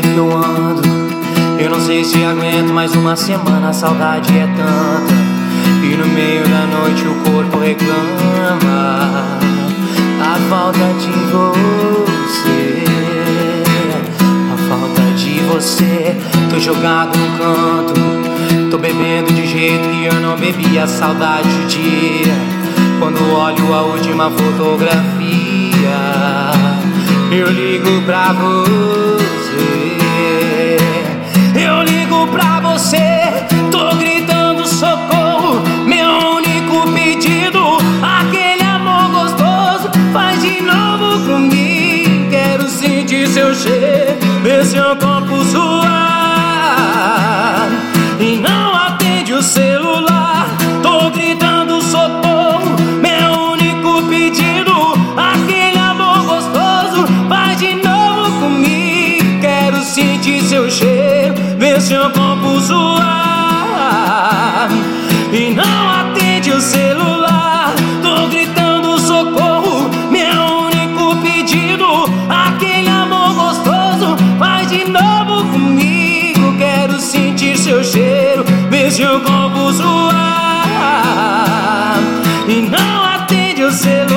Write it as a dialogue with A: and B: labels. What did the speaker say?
A: jeito que eu ando, eu não sei se aguento mais uma semana. A saudade é tanta e no meio da noite o corpo reclama a falta de você, a falta de você. Tô jogado no canto, tô bebendo de jeito que eu não bebia. A saudade do dia quando olho a última fotografia. Eu ligo pra você, eu ligo pra você, tô gritando socorro, meu único pedido, aquele amor gostoso, faz de novo comigo. Quero sentir seu cheiro, ver seu corpo suar, e não atende o celular. Tô gritando socorro, meu único pedido, aquele amor gostoso, faz de novo comigo. Quero sentir seu cheiro, ver seu corpo suar, e não atende o celular. Tô gritando socorro, meu único pedido, aquele amor gostoso, faz de novo comigo. Quero sentir seu cheiro, ver seu corpo suar, e não atende o celular.